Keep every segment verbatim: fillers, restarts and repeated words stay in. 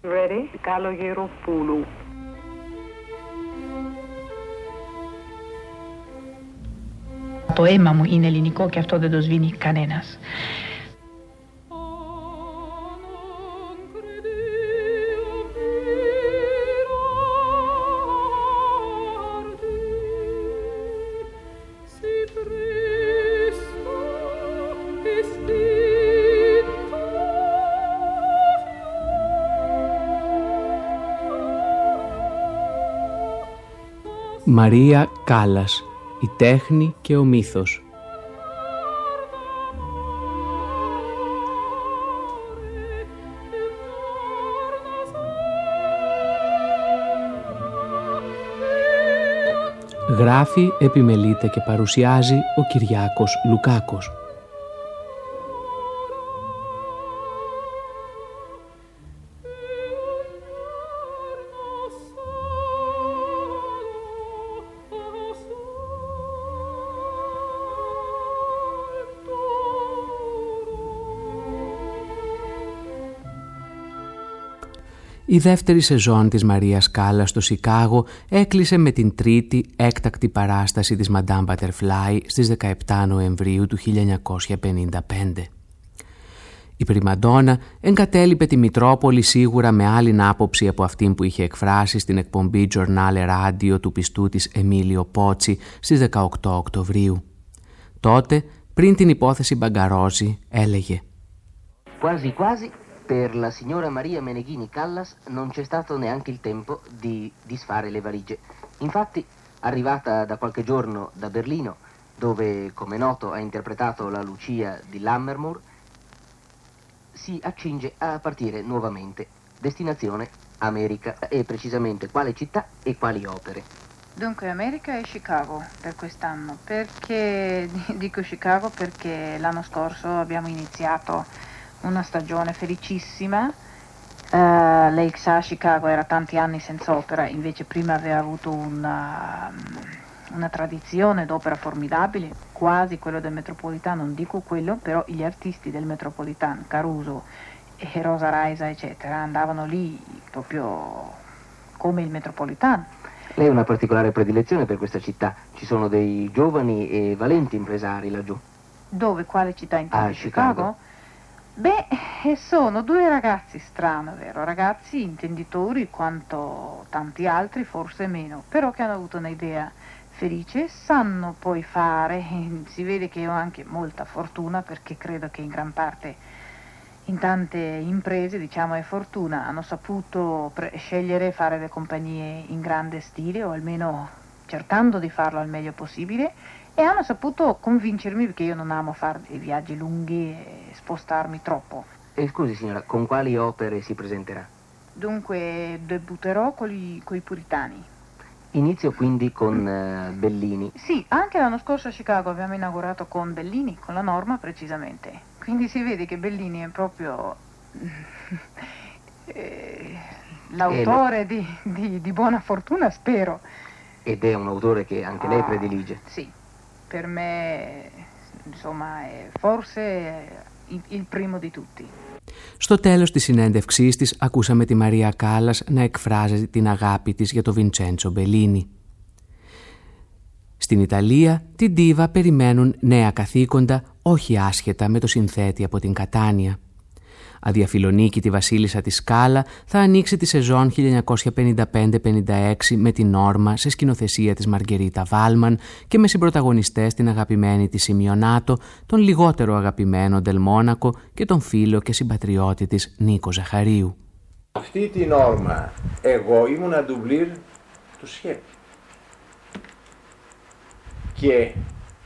Ready? Καλογεροπούλου. Το αίμα μου είναι ελληνικό και αυτό δεν το σβήνει κανένας. Μαρία Κάλλας, η τέχνη και ο μύθος. Γράφει, επιμελείται και παρουσιάζει ο Κυριάκος Λουκάκος. Η δεύτερη σεζόν της Μαρίας Κάλλας στο Σικάγο έκλεισε με την τρίτη έκτακτη παράσταση της Madame Butterfly στις δεκαεπτά Νοεμβρίου του χίλια εννιακόσια πενήντα πέντε. Η πριμαντόνα εγκατέλειπε τη Μητρόπολη σίγουρα με άλλη άποψη από αυτήν που είχε εκφράσει στην εκπομπή Giornale Radio του πιστού της Εμίλιο Πότσι στις δεκαοκτώ Οκτωβρίου. Τότε, πριν την υπόθεση Μπαγκαρόζη, έλεγε «Quasi quasi per la signora Maria Meneghini Callas non c'è stato neanche il tempo di disfare le valigie. Infatti, arrivata da qualche giorno da Berlino, dove, come noto, ha interpretato la Lucia di Lammermoor, si accinge a partire nuovamente. Destinazione America, e precisamente quale città e quali opere». Dunque America e Chicago per quest'anno. Perché dico Chicago? Perché l'anno scorso abbiamo iniziato una stagione felicissima. Uh, lei sa, Chicago era tanti anni senza opera, invece prima aveva avuto una, una tradizione d'opera formidabile, quasi quello del Metropolitan, non dico quello, però gli artisti del Metropolitan, Caruso e Rosa Raisa eccetera, andavano lì proprio come il Metropolitan. Lei ha una particolare predilezione per questa città, ci sono dei giovani e valenti impresari laggiù. Dove? Quale città in Ah, Chicago? Chicago. Beh, sono due ragazzi, strano, vero? Ragazzi intenditori quanto tanti altri, forse meno, però che hanno avuto un'idea felice, sanno poi fare, si vede che ho anche molta fortuna perché credo che in gran parte in tante imprese, diciamo, è fortuna, hanno saputo pre- scegliere fare le compagnie in grande stile o almeno cercando di farlo al meglio possibile. E hanno saputo convincermi perché io non amo fare dei viaggi lunghi e spostarmi troppo. E scusi signora, con quali opere si presenterà? Dunque debutterò con i Puritani. Inizio quindi con uh, Bellini. Sì, anche l'anno scorso a Chicago abbiamo inaugurato con Bellini, con la Norma precisamente. Quindi si vede che Bellini è proprio eh, l'autore lo... di, di, di buona fortuna, spero. Ed è un autore che anche ah, lei predilige. Sì. Per me, insomma, è forse il, il primo di tutti. Στο τέλος της συνέντευξής της ακούσαμε τη Μαρία Κάλλας να εκφράζει την αγάπη της για το Βιντσέντσο Μπελίνι. Στην Ιταλία την ντίβα περιμένουν νέα καθήκοντα, όχι άσχετα με το συνθέτη από την Κατάνια. Αδιαφιλονίκη τη βασίλισσα της Σκάλα θα ανοίξει τη σεζόν χίλια εννιακόσια πενήντα πέντε πενήντα έξι με την Νόρμα σε σκηνοθεσία της Μαργερίτα Βάλμαν και με συμπρωταγωνιστές την αγαπημένη της Σιμιονάτο, τον λιγότερο αγαπημένο Ντελ Μόνακο και τον φίλο και συμπατριώτη της Νίκο Ζαχαρίου. Αυτή την Νόρμα εγώ ήμουνα ντουμπλίρ του Σιέπη και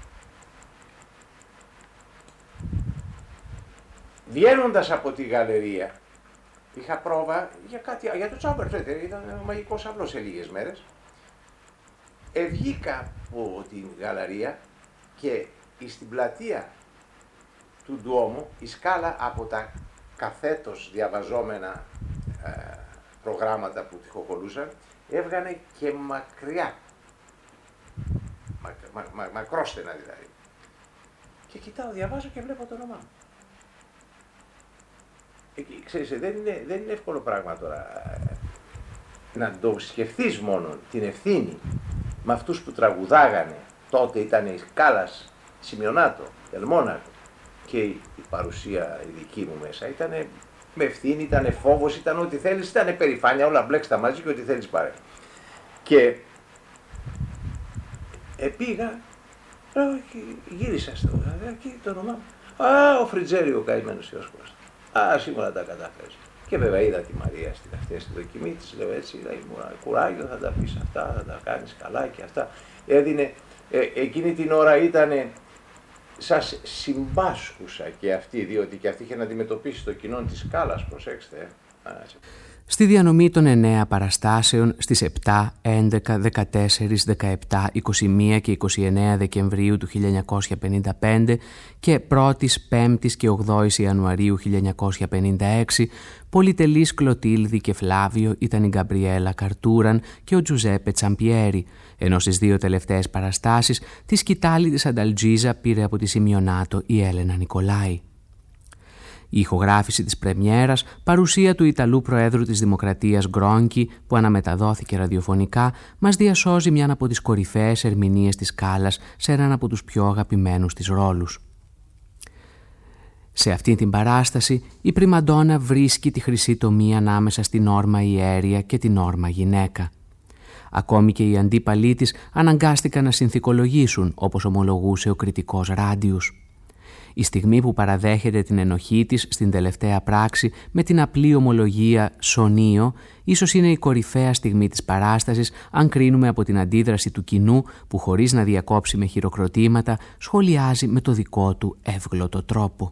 βγαίνοντας από τη γαλερία, είχα πρόβα για, κάτι, για το Τσάμπερφέτερ, ήταν ο μαγικός αυλός σε λίγες μέρες. Ευγήκα από την γαλαρία και στην πλατεία του Ντουόμου, η Σκάλα από τα καθέτος διαβαζόμενα ε, προγράμματα που τυχοκολούσαν, έβγανε και μακριά, μα, μα, μα, μακρόστενα δηλαδή. Και κοιτάω, διαβάζω και βλέπω το όνομά μου. ξέρεις, δεν είναι, δεν είναι εύκολο πράγμα τώρα να το σκεφτείς μόνο την ευθύνη με αυτούς που τραγουδάγανε. Τότε ήταν η Κάλλας, Σημειονάτο, Τελμόνακο και η, η παρουσία η δική μου μέσα ήταν με ευθύνη, ήταν φόβος, ήταν ό,τι θέλεις, ήταν περηφάνεια, όλα μπλέξτα μαζί και ό,τι θέλεις πάρε. Και επήγα, γύρισα στο και το όνομά μου. Α, ο Φριτζέριο, ο καημένος Ιώσκος. Α, σήμερα τα κατάφερες. Και βέβαια είδα τη Μαρία στην αυτή στη δοκιμή της, λέω έτσι, λέει, κουράγιο, θα τα πεις αυτά, θα τα κάνεις καλά και αυτά. Έδινε, ε, εκείνη την ώρα ήτανε, σας συμπάσχουσα και αυτή, διότι και αυτή είχε να αντιμετωπίσει το κοινό της Κάλλας, προσέξτε. Ε. Στη διανομή των εννέα παραστάσεων στις επτά, έντεκα, δεκατέσσερα, δεκαεπτά, είκοσι μία και είκοσι εννέα Δεκεμβρίου του χίλια εννιακόσια πενήντα πέντε και πρώτη, πέμπτη και ογδόη Ιανουαρίου χίλια εννιακόσια πενήντα έξι, πολυτελείς Κλωτίλδη και Φλάβιο ήταν η Γκαμπριέλα Καρτούραν και ο Τζουζέπε Τσαμπιέρι, ενώ στις δύο τελευταίες παραστάσεις τη σκητάλη της Ανταλτζίζα πήρε από τη Σημειονάτο η Έλενα Νικολάη. Η ηχογράφηση της πρεμιέρας, παρουσία του Ιταλού Προέδρου της Δημοκρατίας Γκρόνκι, που αναμεταδόθηκε ραδιοφωνικά, μας διασώζει μια από τις κορυφαίες ερμηνείες της Κάλλας σε έναν από τους πιο αγαπημένους της ρόλους. Σε αυτή την παράσταση, η πριμαντόνα βρίσκει τη χρυσή τομή ανάμεσα στην όρμα ιέρια και την όρμα γυναίκα. Ακόμη και οι αντίπαλοι της αναγκάστηκαν να συνθηκολογήσουν, όπως ομολογούσε ο κριτικός Ράντιους. Η στιγμή που παραδέχεται την ενοχή της στην τελευταία πράξη με την απλή ομολογία «σωνείο» ίσως είναι η κορυφαία στιγμή της παράστασης αν κρίνουμε από την αντίδραση του κοινού που χωρίς να διακόψει με χειροκροτήματα σχολιάζει με το δικό του εύγλωτο τρόπο.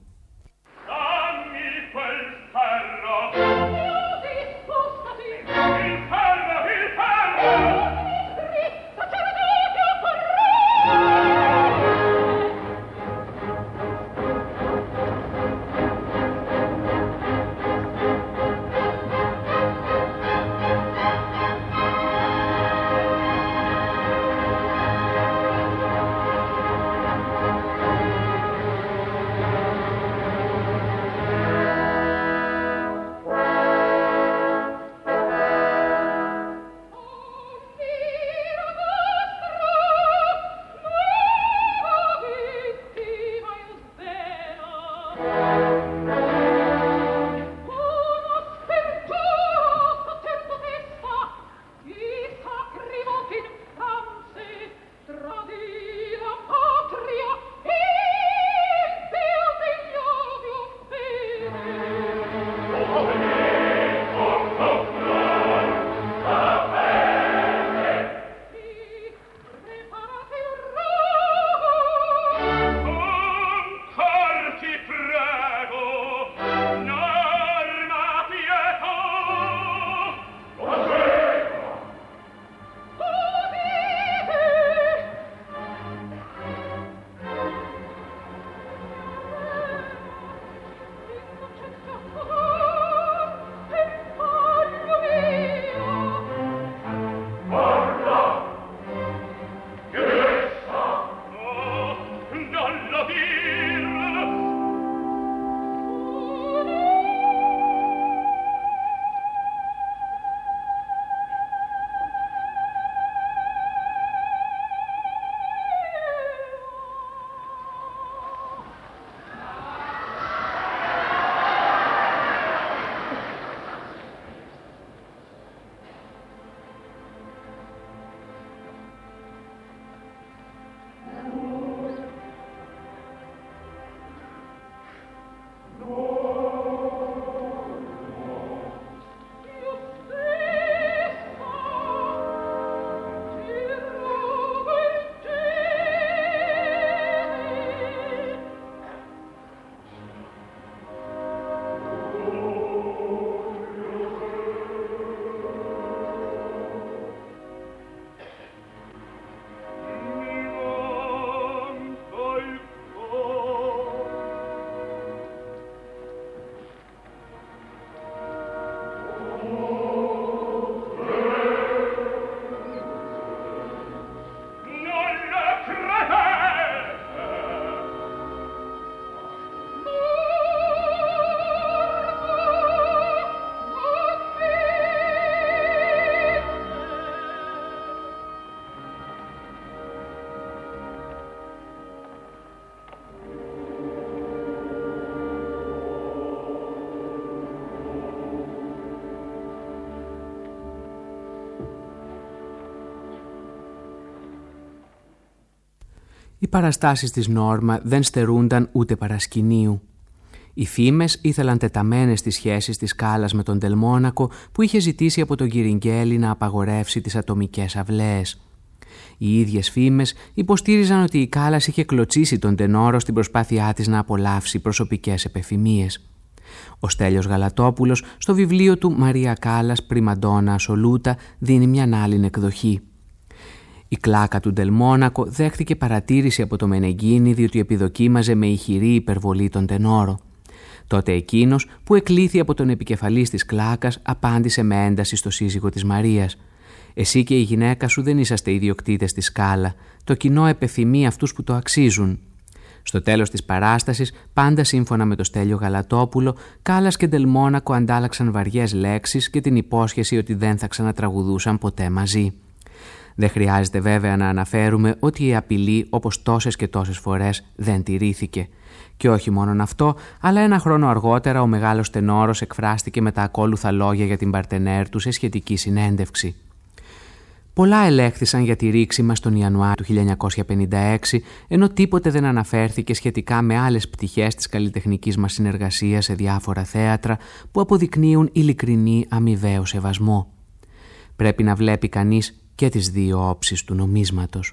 Οι παραστάσεις της Νόρμα δεν στερούνταν ούτε παρασκηνίου. Οι φήμες ήθελαν τεταμένες τις σχέσεις της Κάλλας με τον Τελμόνακο, που είχε ζητήσει από τον Κυριγγέλη να απαγορεύσει τις ατομικές αυλαίες. Οι ίδιες φήμες υποστήριζαν ότι η Κάλλας είχε κλωτσίσει τον τενόρο στην προσπάθειά της να απολαύσει προσωπικές επεφημίες. Ο Στέλιος Γαλατόπουλος στο βιβλίο του «Μαρία Κάλλας, πριμαντόνα ασολούτα» δίνει μιαν άλλην εκδοχή. Η κλάκα του Ντελμόνακο δέχτηκε παρατήρηση από το Μενεγκίνη διότι επιδοκίμαζε με ηχηρή υπερβολή τον τενόρο. Τότε εκείνος που εκλήθη από τον επικεφαλής της κλάκας απάντησε με ένταση στο σύζυγο της Μαρίας. «Εσύ και η γυναίκα σου δεν είσαστε ιδιοκτήτες της Σκάλα. Το κοινό επεφημεί αυτούς που το αξίζουν». Στο τέλος της παράστασης, πάντα σύμφωνα με το Στέλιο Γαλατόπουλο, Κάλλας και Ντελμόνακο αντάλλαξαν βαριές λέξεις και την υπόσχεση ότι δεν θα ξανατραγουδούσαν ποτέ μαζί. Δεν χρειάζεται βέβαια να αναφέρουμε ότι η απειλή, όπως τόσες και τόσες φορές, δεν τηρήθηκε. Και όχι μόνον αυτό, αλλά ένα χρόνο αργότερα ο μεγάλος τενόρος εκφράστηκε με τα ακόλουθα λόγια για την παρτενέρ του σε σχετική συνέντευξη. Πολλά ελέγχθησαν για τη ρήξη μας τον Ιανουάριο του χίλια εννιακόσια πενήντα έξι, ενώ τίποτε δεν αναφέρθηκε σχετικά με άλλες πτυχές της καλλιτεχνικής μας συνεργασίας σε διάφορα θέατρα που αποδεικνύουν ειλικρινή αμοιβαίο σεβασμό. Πρέπει να βλέπει κανείς και τις δύο όψεις του νομίσματος.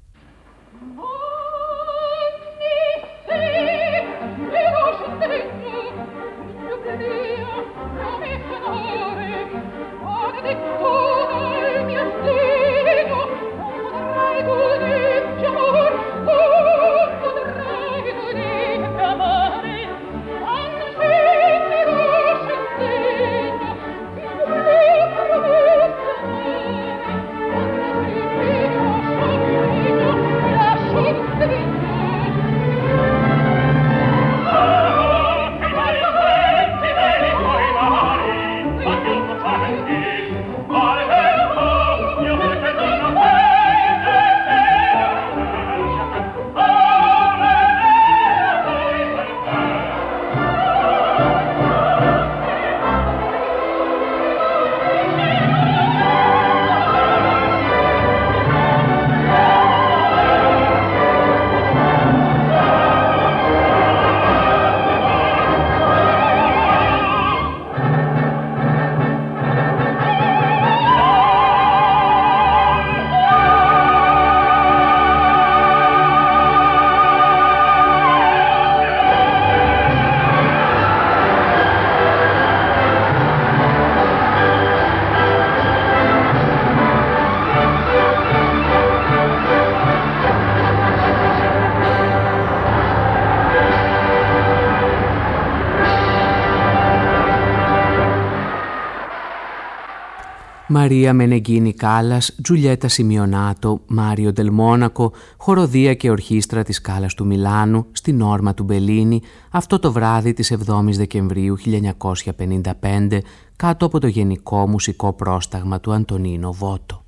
Μαρία Μενεγκίνη Κάλλας, Τζουλιέτα Σιμιονάτο, Μάριο Ντελμόνακο, χοροδία και ορχήστρα της Κάλλας του Μιλάνου, στη Νόρμα του Μπελίνι, αυτό το βράδυ της εβδόμης Δεκεμβρίου χίλια εννιακόσια πενήντα πέντε, κάτω από το γενικό μουσικό πρόσταγμα του Αντωνίνο Βότο.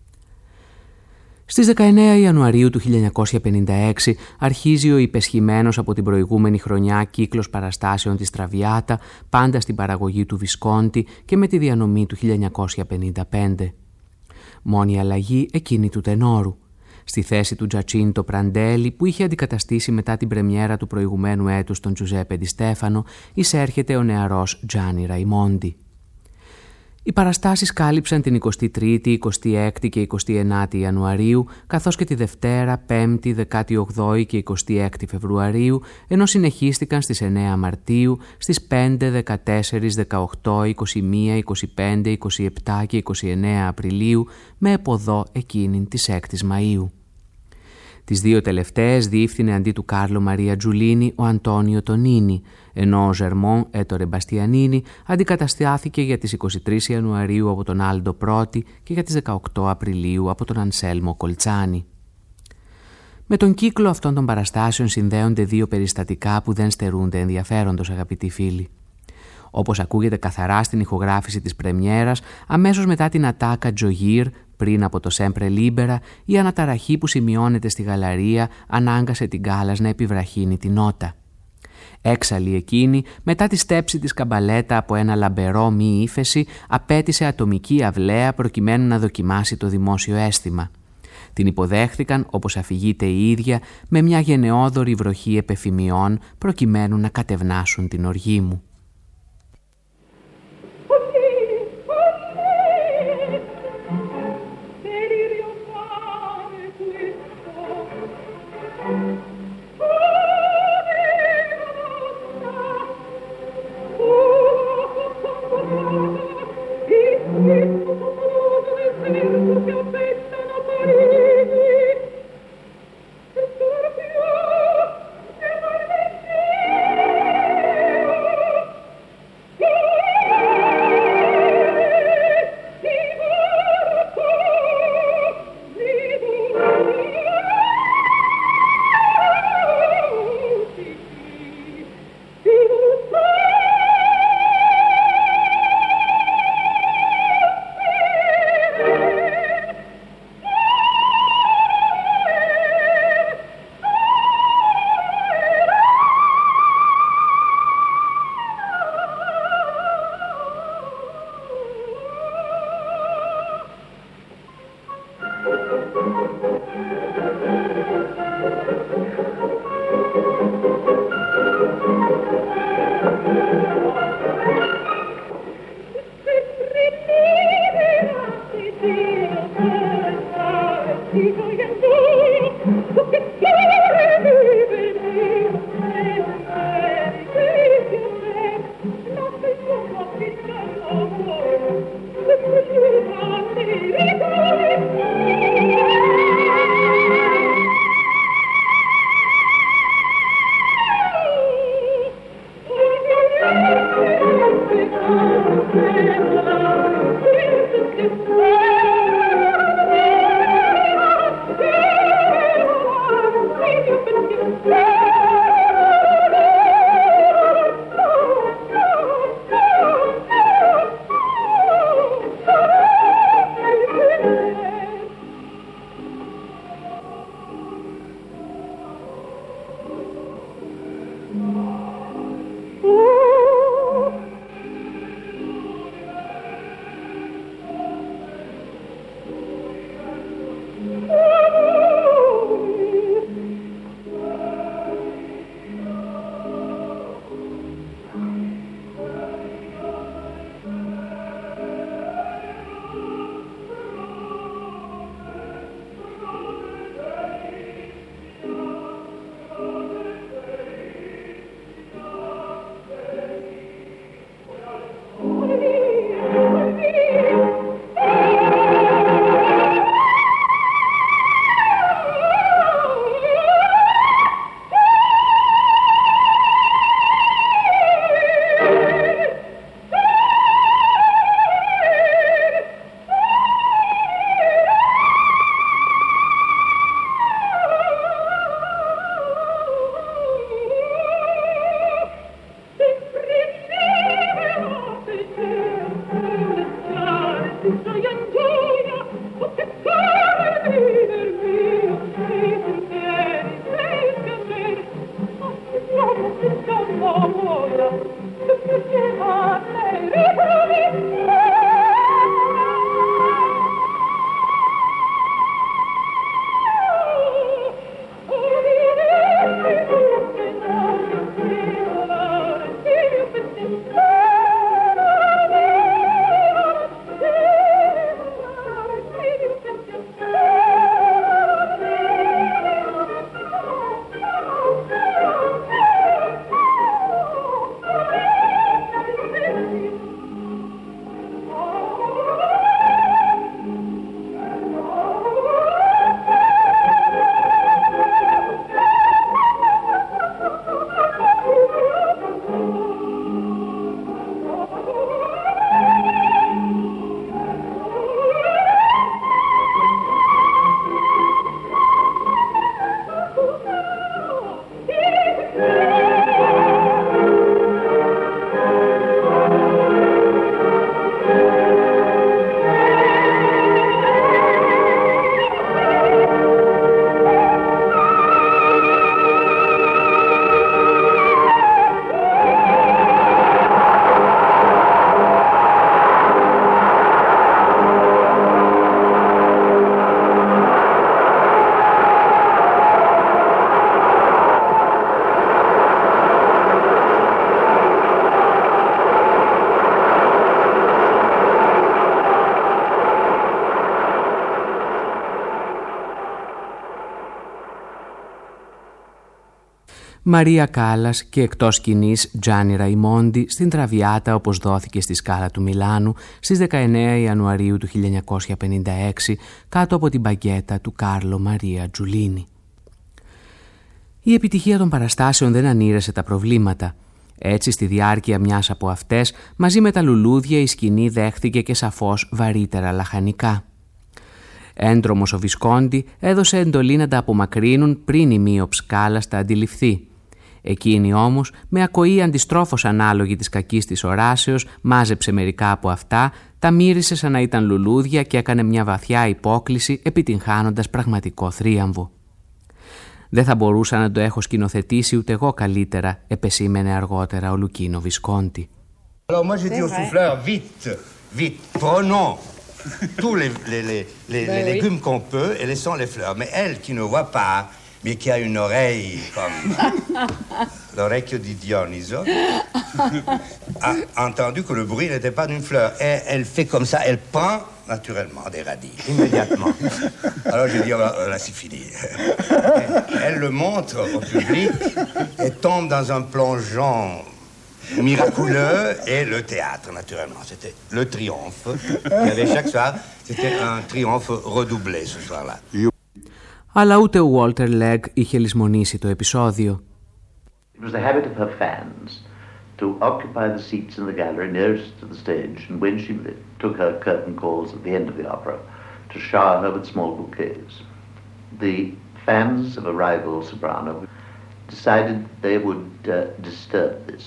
Στις δεκαεννέα Ιανουαρίου του χίλια εννιακόσια πενήντα έξι αρχίζει ο υπεσχημένος από την προηγούμενη χρονιά κύκλος παραστάσεων της Τραβιάτα, πάντα στην παραγωγή του Βισκόντι και με τη διανομή του χίλια εννιακόσια πενήντα πέντε. Μόνη αλλαγή εκείνη του τενόρου. Στη θέση του Τζατσίντο Πραντέλη, που είχε αντικαταστήσει μετά την πρεμιέρα του προηγουμένου έτους τον Τζουζέπε Ντι Στέφανο, εισέρχεται ο νεαρός Τζάνι Ραϊμόντι. Οι παραστάσεις κάλυψαν την εικοστή τρίτη, εικοστή έκτη και εικοστή ενάτη Ιανουαρίου, καθώς και τη Δευτέρα, Πέμπτη, δεκάτη όγδοη και εικοστή έκτη Φεβρουαρίου, ενώ συνεχίστηκαν στις εννέα Μαρτίου, στις πέντε, δεκατέσσερα, δεκαοκτώ, είκοσι ένα, είκοσι πέντε, είκοσι επτά και είκοσι εννέα Απριλίου, με εποδό εκείνην της έκτης Μαΐου. Τις δύο τελευταίες διεύθυνε αντί του Κάρλο Μαρία Τζουλίνι ο Αντώνιο Τονίνι, ενώ ο Ζερμόν Έτορε Μπαστιανίνι αντικαταστάθηκε για τις εικοστή τρίτη Ιανουαρίου από τον Άλντο Πρώτη και για τις δεκαοκτώ Απριλίου από τον Ανσέλμο Κολτσάνι. Με τον κύκλο αυτών των παραστάσεων συνδέονται δύο περιστατικά που δεν στερούνται ενδιαφέροντος, αγαπητοί φίλοι. Όπως ακούγεται καθαρά στην ηχογράφηση της πρεμιέρας, αμέσως μετά την ατάκα Τζογίρ, πριν από το Σέμπρε Λίμπερα, η αναταραχή που σημειώνεται στη γαλαρία ανάγκασε την Κάλλας να επιβραχύνει την νότα. Έξαλλη εκείνη, μετά τη στέψη της καμπαλέτα από ένα λαμπερό μη ύφεση, απέτησε ατομική αυλαία προκειμένου να δοκιμάσει το δημόσιο αίσθημα. Την υποδέχθηκαν, όπως αφηγείται η ίδια, με μια γενναιόδορη βροχή επεφημιών προκειμένου να κατευνάσουν την οργή μου. Thank you. Μαρία Κάλλας και εκτός σκηνής Τζάνι Ραϊμόντι στην Τραβιάτα όπως δόθηκε στη Σκάλα του Μιλάνου στις δεκαεννέα Ιανουαρίου του χίλια εννιακόσια πενήντα έξι κάτω από την μπαγκέτα του Κάρλο Μαρία Τζουλίνι. Η επιτυχία των παραστάσεων δεν ανήρεσε τα προβλήματα. Έτσι, στη διάρκεια μιας από αυτές, μαζί με τα λουλούδια η σκηνή δέχθηκε και σαφώς βαρύτερα λαχανικά. Έντρομος ο Βισκόντι έδωσε εντολή να τα απομακρύνουν πριν η Μίοψ Κάλλας τα αντιληφθεί. Εκείνη όμως, με ακοή αντιστρόφως ανάλογη της κακής της οράσεως, μάζεψε μερικά από αυτά, τα μύρισε σαν να ήταν λουλούδια και έκανε μια βαθιά υπόκλιση, επιτυγχάνοντας πραγματικό θρίαμβο. «Δεν θα μπορούσα να το έχω σκηνοθετήσει ούτε εγώ καλύτερα», επεσήμενε αργότερα ο Λουκίνο Βισκόντι. Alors moi j'ai dit au souffleur, vite, vite, prenons tous les, les, les, les, les légumes qu'on peut et laissons les fleurs. Mais elle qui ne voit pas, mais qui a une oreille comme l'orecchio di Dioniso, a entendu que le bruit n'était pas d'une fleur. Et elle fait comme ça, elle prend naturellement des radis, immédiatement. Alors j'ai dit, oh, là c'est fini. Elle le montre au public et tombe dans un plongeon miraculeux et le théâtre, naturellement. C'était le triomphe qu'il y avait chaque soir. C'était un triomphe redoublé ce soir-là. Αλλά ούτε ο Walter Legg είχε λησμονήσει το επεισόδιο. It was the habit of her fans to occupy the seats in the gallery nearest to the stage, and when she took her curtain calls at the end of the opera, to shower her with small bouquets. The fans of a rival soprano decided they would uh, disturb this.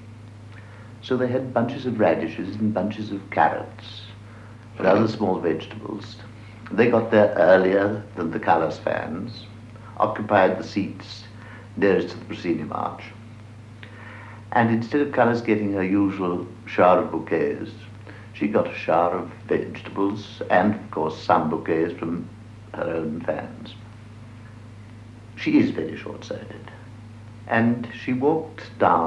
So they had bunches of radishes and bunches of carrots and other small vegetables. They got there earlier than the Callas fans, occupied the seats nearest to the proscenium arch. And instead of Callas getting her usual shower of bouquets, she got a shower of vegetables and, of course, some bouquets from her own fans. She is very short-sighted. And she walked down,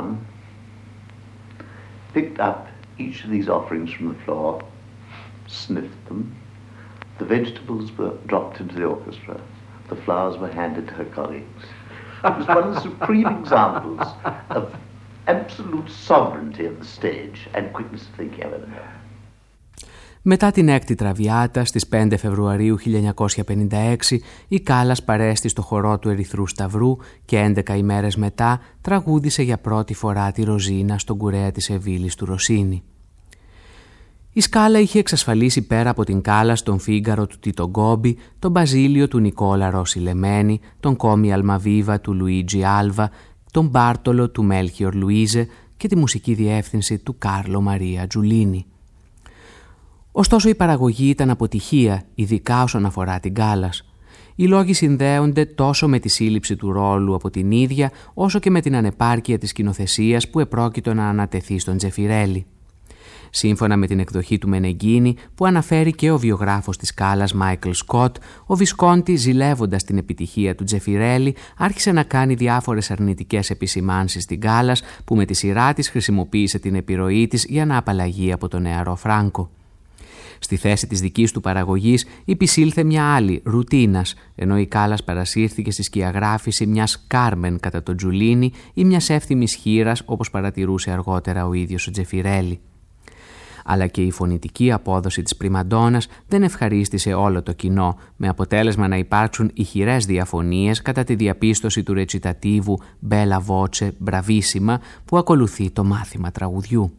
picked up each of these offerings from the floor, sniffed them. The vegetables were dropped into the orchestra. The flowers were handed to her colleagues. It was one of the supreme examples of absolute sovereignty of the stage and quickness of thinking I've ever known. Μετά την έκτη Τραβιάτα, στις πέντε Φεβρουαρίου χίλια εννιακόσια πενήντα έξι, η Κάλλας παρέστη στο χορό του Ερυθρού Σταυρού και έντεκα ημέρες μετά τραγούδισε για πρώτη φορά τη Ροζίνα στον κουρέα της Εβίλης του Ροσίνη. Η Σκάλα είχε εξασφαλίσει πέρα από την Κάλλας τον Φίγκαρο του Τίτο Γκόμπι, τον Μπαζίλιο του Νικόλα Ρώση Λεμένη, τον Κόμι Αλμαβίβα του Λουίτζι Άλβα, τον Μπάρτολο του Μέλχιορ Λουίζε και τη μουσική διεύθυνση του Κάρλο Μαρία Τζουλίνι. Ωστόσο η παραγωγή ήταν αποτυχία, ειδικά όσον αφορά την Κάλλας. Οι λόγοι συνδέονται τόσο με τη σύλληψη του ρόλου από την ίδια, όσο και με την ανεπάρκεια της σκηνοθεσίας που επρόκειτο να ανατεθεί στον Τζεφιρέλη. Σύμφωνα με την εκδοχή του Μενεγκίνη, που αναφέρει και ο βιογράφος της Κάλλας Μάικλ Σκοτ, ο Βισκόντι, ζηλεύοντας την επιτυχία του Τζεφιρέλη, άρχισε να κάνει διάφορες αρνητικές επισημάνσεις στην Κάλλας, που με τη σειρά της χρησιμοποίησε την επιρροή της για να απαλλαγεί από τον νεαρό Φράνκο. Στη θέση της δικής του παραγωγής υπησήλθε μια άλλη, Ρουτίνας, ενώ η Κάλλας παρασύρθηκε στη σκιαγράφηση μιας Κάρμεν κατά τον Τζουλίνι ή μιας εύθυμης χήρας, όπως παρατηρούσε αργότερα ο ίδιος ο Τζεφιρέλη. Αλλά και η φωνητική απόδοση της πριμαντώνας δεν ευχαρίστησε όλο το κοινό, με αποτέλεσμα να υπάρξουν ηχηρές διαφωνίες κατά τη διαπίστωση του ρετσιτατίβου «Μπέλα Βότσε, μπραβίσιμα» που ακολουθεί το μάθημα τραγουδιού.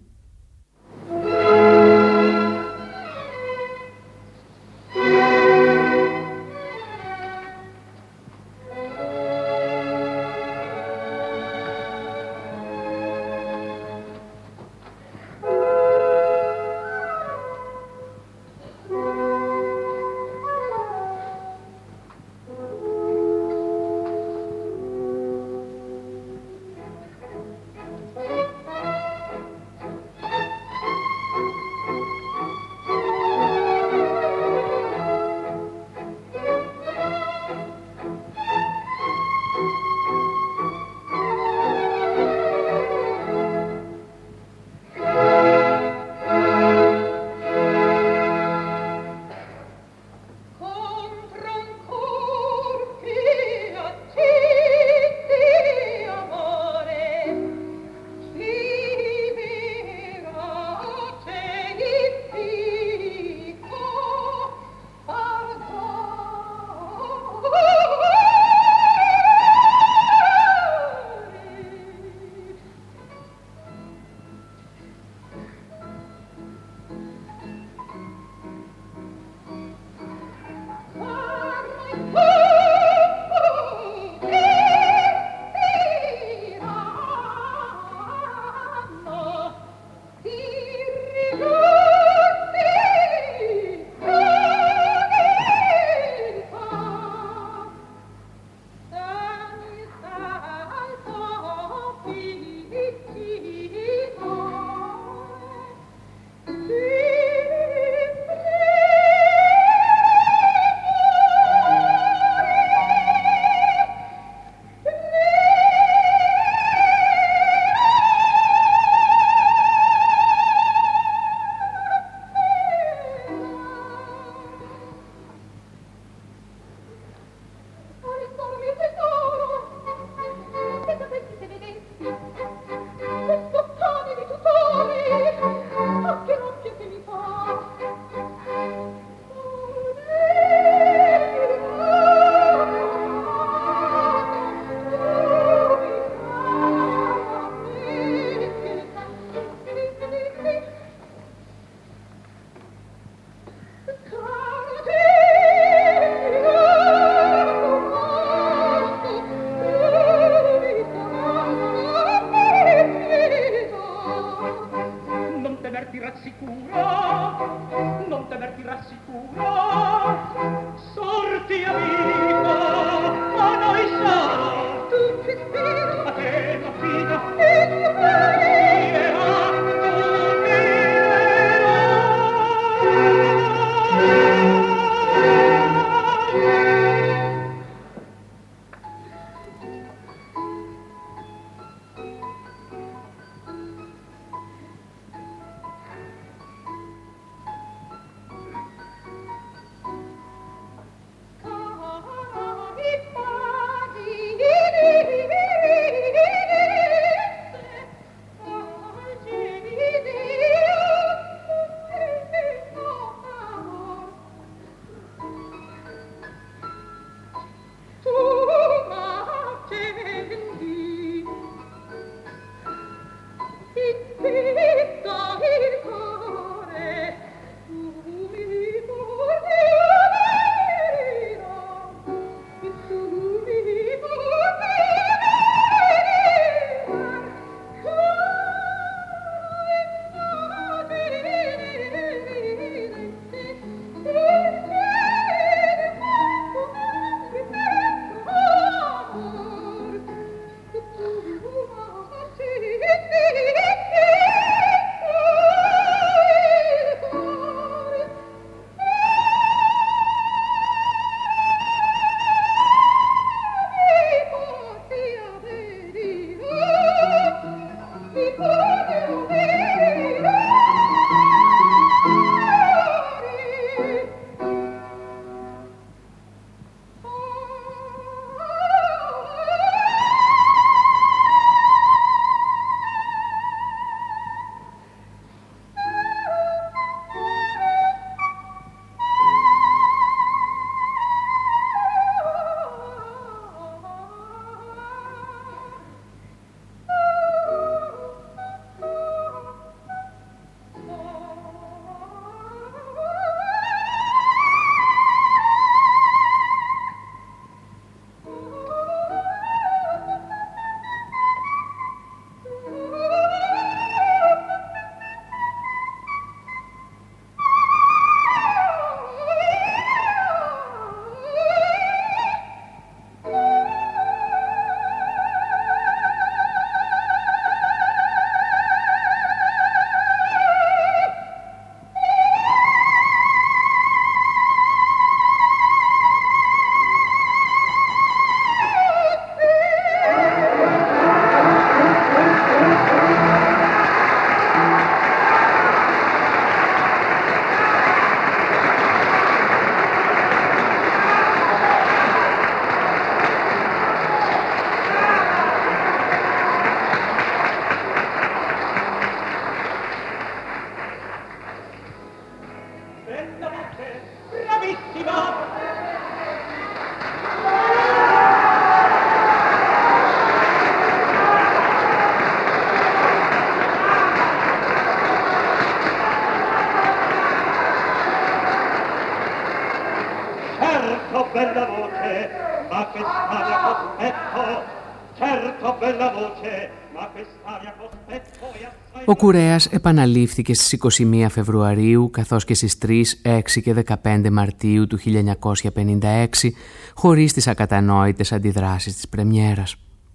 Ο κουρέας επαναλήφθηκε στις είκοσι μία Φεβρουαρίου καθώς και στις τρεις, έξι και δεκαπέντε Μαρτίου του χίλια εννιακόσια πενήντα έξι χωρίς τις ακατανόητες αντιδράσεις της πρεμιέρας.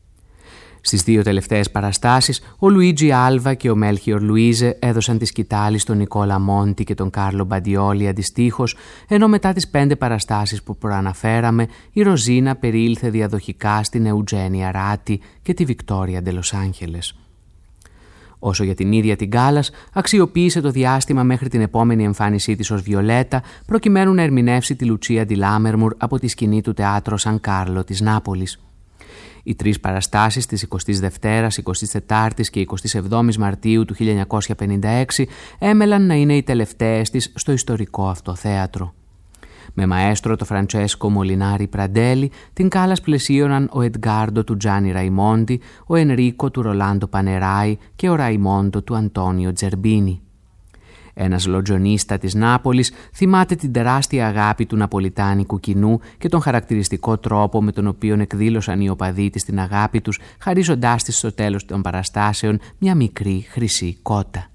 Στις δύο τελευταίες παραστάσεις, ο Λουίτζι Άλβα και ο Μέλχιορ Λουίζε έδωσαν τη σκητάλη στον Νικόλα Μόντι και τον Κάρλο Μπαντιόλι αντιστοίχως, ενώ μετά τις πέντε παραστάσεις που προαναφέραμε, η Ροζίνα περιήλθε διαδοχικά στην Εουτζένια Ράτι και τη Βικτόρια ντε Λος Άντζελες. Όσο για την ίδια την Κάλλας, αξιοποίησε το διάστημα μέχρι την επόμενη εμφάνισή της ως Βιολέτα, προκειμένου να ερμηνεύσει τη Λουτσία ντι Λάμερμουρ από τη σκηνή του Teatro San Carlo της Νάπολης. Οι τρεις παραστάσεις της εικοστής δεύτερης, εικοστής τέταρτης και εικοστής εβδόμης Μαρτίου του χίλια εννιακόσια πενήντα έξι έμελαν να είναι οι τελευταίες της στο ιστορικό αυτό θέατρο. Με μαέστρο το Φραντσέσκο Μολινάρι Πραντέλη, την Κάλλας πλαισίωναν ο Εντγκάρντο του Τζάνι Ραϊμόντι, ο Ενρίκο του Ρολάντο Πανεράι και ο Ραϊμόντο του Αντώνιο Τζερμπίνι. Ένας λοτζονίστα της Νάπολης θυμάται την τεράστια αγάπη του ναπολιτάνικου κοινού και τον χαρακτηριστικό τρόπο με τον οποίο εκδήλωσαν οι οπαδοί της την αγάπη τους, χαρίζοντάς της στο τέλος των παραστάσεων μια μικρή χρυσή κότα.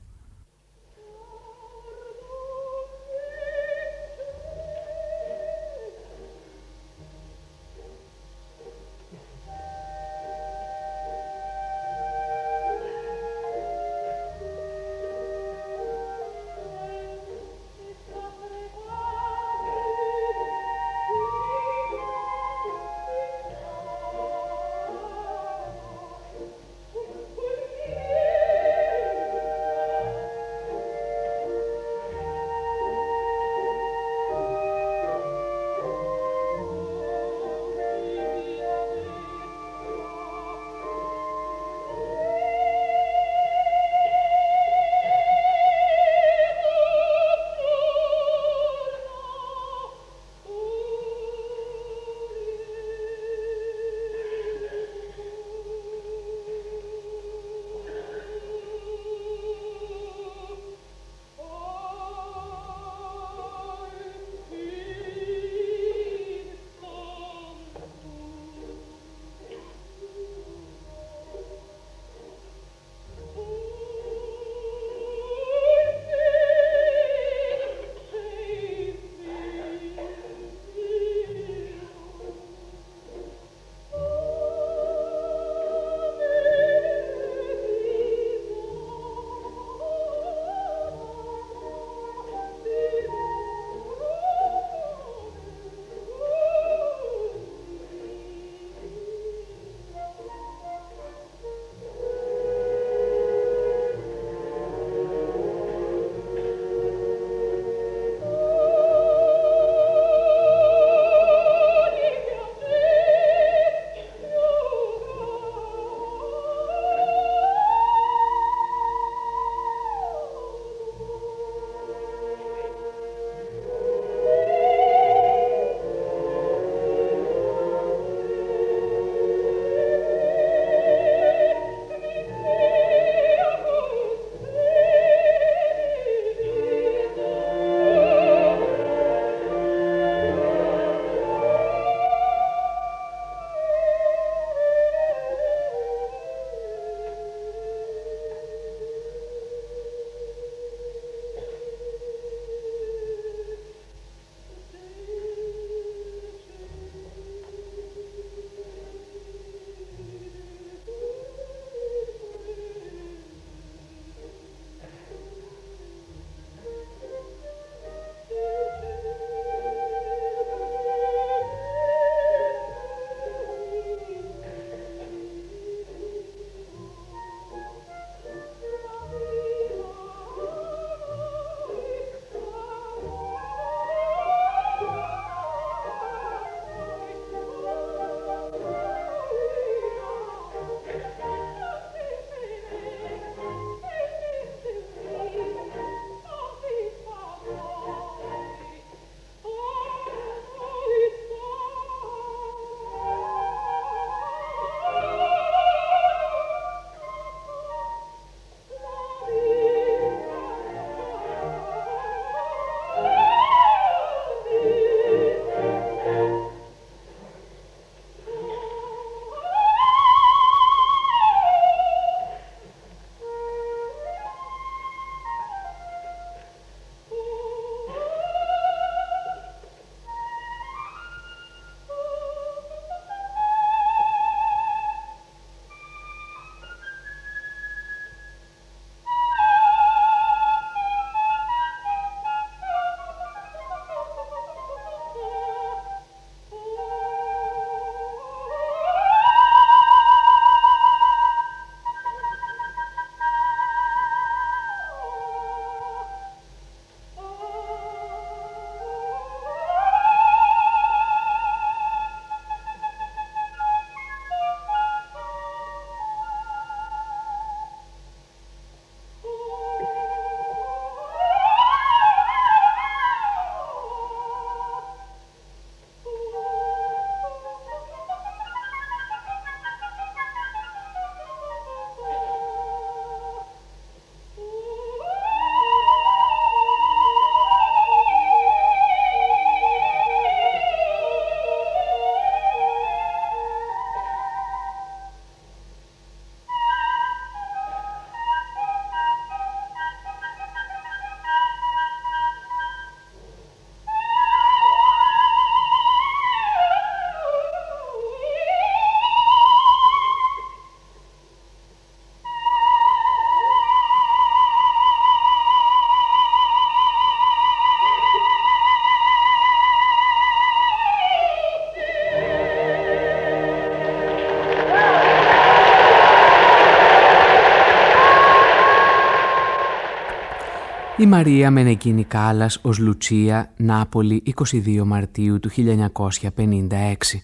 Η Μαρία Μενεγκίνη Κάλλας ως Λουτσία, Νάπολη, είκοσι δύο Μαρτίου του χίλια εννιακόσια πενήντα έξι.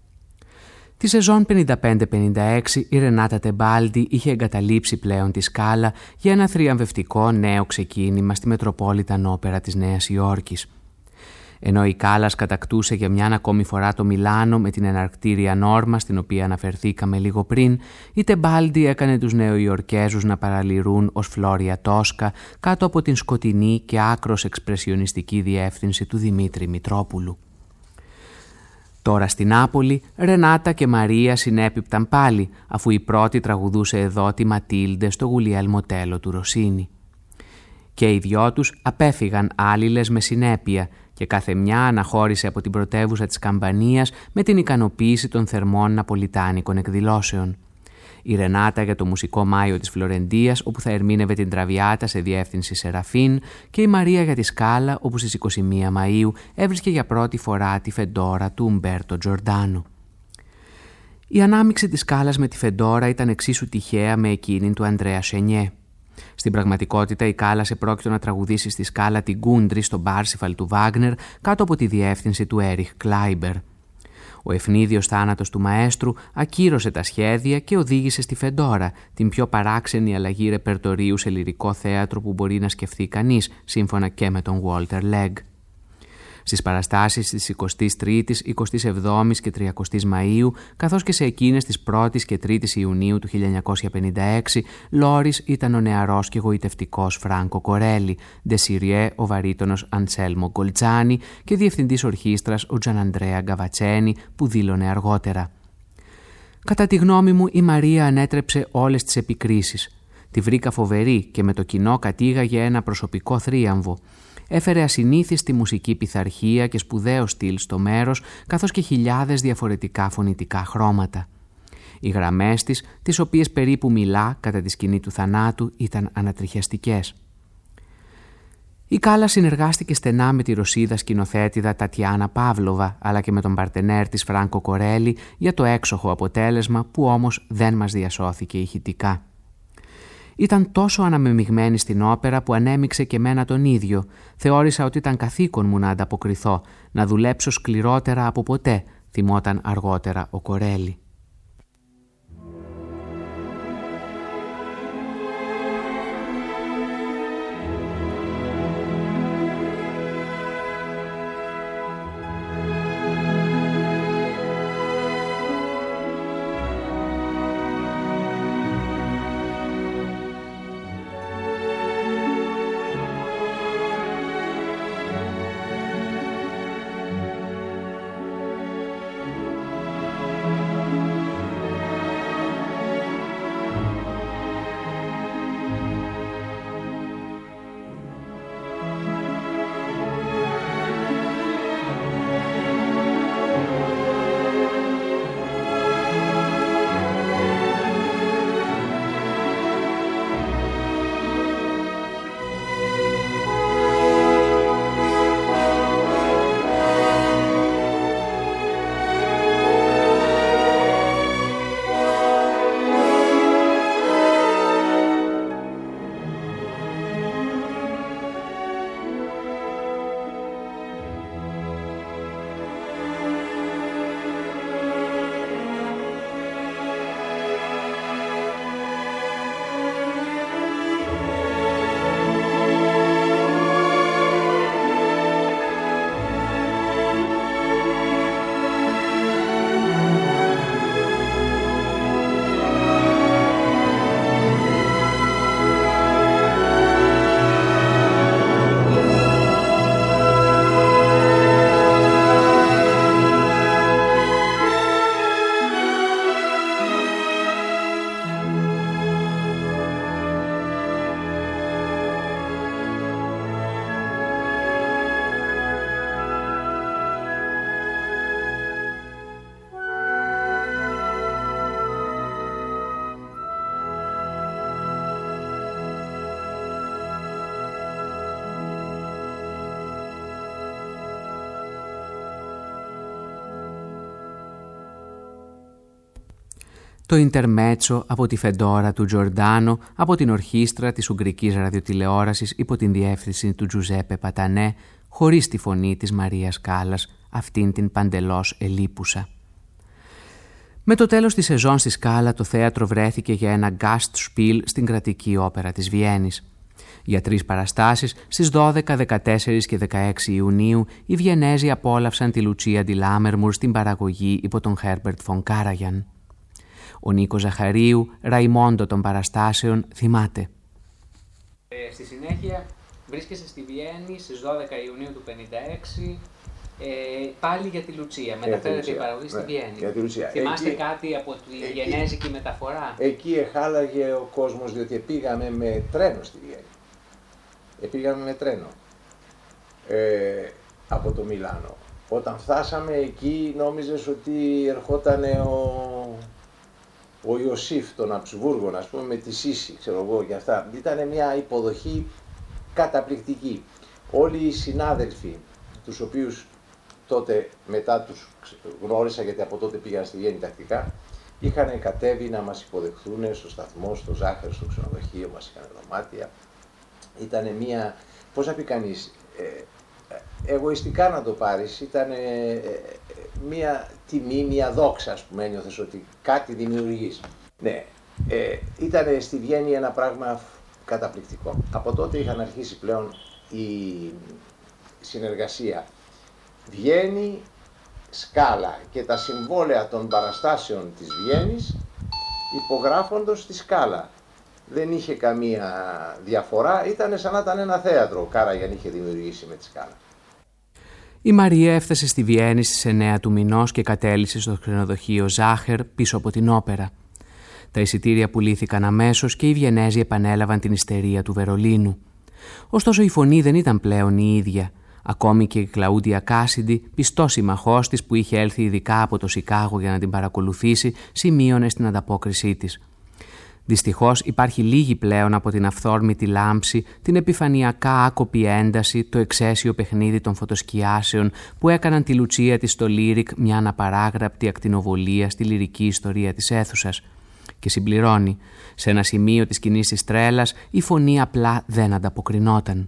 Τη σεζόν πενήντα πέντε πενήντα έξι η Ρενάτα Τεμπάλντι είχε εγκαταλείψει πλέον τη Σκάλα για ένα θριαμβευτικό νέο ξεκίνημα στη Μετροπόλιταν Όπερα της Νέας Υόρκης. Ενώ η Κάλλας κατακτούσε για μια ακόμη φορά το Μιλάνο με την εναρκτήρια Νόρμα στην οποία αναφερθήκαμε λίγο πριν, η Τεμπάλντι έκανε τους Νεοϊορκέζους να παραλυρούν ως Φλόρια Τόσκα κάτω από την σκοτεινή και άκρος εξπρεσιονιστική διεύθυνση του Δημήτρη Μητρόπουλου. Τώρα στην Νάπολη, Ρενάτα και Μαρία συνέπιπταν πάλι, αφού η πρώτη τραγουδούσε εδώ τη Ματίλντε στο Γουλιέλμο Τέλο του Ροσίνη. Και οι δυο τους απέφυγαν άλληλες με συνέπεια και κάθε μια αναχώρησε από την πρωτεύουσα της Καμπανίας με την ικανοποίηση των θερμών ναπολιτάνικων εκδηλώσεων. Η Ρενάτα για το μουσικό Μάιο της Φλωρεντίας, όπου θα ερμήνευε την Τραβιάτα σε διεύθυνση Σεραφίν, και η Μαρία για τη Σκάλα, όπου στις είκοσι μία Μαΐου έβρισκε για πρώτη φορά τη Φεντόρα του Ουμπέρτο Τζορντάνο. Η ανάμειξη της Σκάλας με τη Φεντόρα ήταν εξίσου τυχαία με εκείνη του Ανδρέα Σενιέ. Στην πραγματικότητα, η Κάλλας επρόκειτο να τραγουδήσει στη Σκάλα την Γκούντρι στο Μπάρσιφαλ του Βάγνερ κάτω από τη διεύθυνση του Έριχ Κλάιμπερ. Ο ευνίδιος θάνατος του μαέστρου ακύρωσε τα σχέδια και οδήγησε στη Φεντόρα, την πιο παράξενη αλλαγή ρεπερτορίου σε λυρικό θέατρο που μπορεί να σκεφτεί κανείς, σύμφωνα και με τον Walter Legg. Στις παραστάσεις της εικοστής τρίτης, εικοστής εβδόμης και τριανταεφτά Μαΐου, καθώς και σε εκείνες της πρώτης και τρίτης Ιουνίου του χίλια εννιακόσια πενήντα έξι, Λόρις ήταν ο νεαρός και γοητευτικός Φράνκο Κορέλι, Ντεσιριέ ο βαρύτονος Ανσέλμο Γκολτζάνι και διευθυντής ορχήστρας ο Τζαναντρέα Γκαβατσένι, που δήλωνε αργότερα. Κατά τη γνώμη μου, η Μαρία ανέτρεψε όλες τις επικρίσεις. Τη βρήκα φοβερή και με το κοινό κατήγαγε ένα προσωπικό θρίαμβο. Έφερε ασυνήθιστη μουσική πειθαρχία και σπουδαίο στυλ στο μέρος, καθώς και χιλιάδες διαφορετικά φωνητικά χρώματα. Οι γραμμές της, τις οποίες περίπου μιλά κατά τη σκηνή του θανάτου, ήταν ανατριχιαστικές. Η Κάλλα συνεργάστηκε στενά με τη Ρωσίδα σκηνοθέτηδα Τατιάνα Παύλοβα, αλλά και με τον παρτενέρ της Φράνκο Κορέλι για το έξοχο αποτέλεσμα που όμως δεν μας διασώθηκε ηχητικά. Ήταν τόσο αναμεμειγμένη στην όπερα που ανέμειξε και μένα τον ίδιο. Θεώρησα ότι ήταν καθήκον μου να ανταποκριθώ, να δουλέψω σκληρότερα από ποτέ, θυμόταν αργότερα ο Κορέλι. το Ιντερμέτσο από τη Φεντόρα του Τζορντάνο, από την ορχήστρα της Ουγγρικής Ραδιοτηλεόρασης υπό την διεύθυνση του Τζουζέπε Πατανέ, χωρίς τη φωνή της Μαρίας Κάλλας, αυτήν την παντελώς ελίπουσα. Με το τέλος της σεζόν στη Σκάλα το θέατρο βρέθηκε για ένα Gastspiel στην Κρατική Όπερα της Βιέννης. Για τρεις παραστάσεις, στις δώδεκα, δεκατέσσερα και δεκαέξι Ιουνίου, οι Βιενέζοι απόλαυσαν τη Λουτσία ντι Λάμερμουρ στην παραγωγή υπό τον Χέρμπερτ φον Κάραγιαν. Ο Νίκος Ζαχαρίου, Ραϊμόντο των παραστάσεων, θυμάται. Ε, στη συνέχεια βρίσκεσαι στη Βιέννη στις δώδεκα Ιουνίου του χίλια εννιακόσια πενήντα έξι, ε, πάλι για τη Λουτσία. Μεταφέρεται η παραγωγή στη Βιέννη. Για τη Λουτσία. Θυμάστε εκεί, κάτι από τη εκεί, γενέζικη μεταφορά? Εκεί εχάλαγε ο κόσμος, διότι πήγαμε με τρένο στη Βιέννη. Πήγαμε με τρένο ε, από το Μιλάνο. Όταν φτάσαμε εκεί νόμιζες ότι ερχόταν ο, ο Ιωσήφ των Αψβούργων, ας πούμε, με τη Σύση, ξέρω εγώ, και αυτά. Ήταν μια υποδοχή καταπληκτική. Όλοι οι συνάδελφοι, τους οποίους τότε μετά τους γνώρισα, γιατί από τότε πήγαν στη Βιέννη τακτικά, είχαν κατέβει να μας υποδεχθούν στο σταθμό, στο Ζάχαρ, στο ξενοδοχείο, μας είχαν δωμάτια. Ήταν μια, πώς να πει κανείς, ε, εγωιστικά να το πάρεις, ήταν ε, μια τιμή, μια δόξα, ας πούμε, ένιωθες ότι κάτι δημιουργείς. Ναι, ε, ήταν στη Βιέννη ένα πράγμα καταπληκτικό. Από τότε είχαν αρχίσει πλέον η συνεργασία Βιέννη, Σκάλα και τα συμβόλαια των παραστάσεων της Βιέννης υπογράφοντος στη Σκάλα. Δεν είχε καμία διαφορά, ήταν σαν να ήταν ένα θέατρο ο Κάραγιαν είχε δημιουργήσει με τη Σκάλα. Η Μαρία έφτασε στη Βιέννη στις εννέα του μηνός και κατέλησε στο ξενοδοχείο Ζάχερ πίσω από την όπερα. Τα εισιτήρια πουλήθηκαν αμέσως και οι Βιενέζοι επανέλαβαν την ιστερία του Βερολίνου. Ωστόσο η φωνή δεν ήταν πλέον η ίδια. Ακόμη και η Κλαούντια Κάσιντι, πιστός συμμαχός της που είχε έλθει ειδικά από το Σικάγο για να την παρακολουθήσει, σημείωνε στην ανταπόκρισή της. Δυστυχώς υπάρχει λίγη πλέον από την αυθόρμητη λάμψη, την επιφανειακά άκοπη ένταση, το εξαίσιο παιχνίδι των φωτοσκιάσεων που έκαναν τη Λουτσία της στο Λύρικ μια αναπαράγραπτη ακτινοβολία στη λυρική ιστορία της αίθουσας. Και συμπληρώνει, σε ένα σημείο της σκηνής της τρέλας η φωνή απλά δεν ανταποκρινόταν.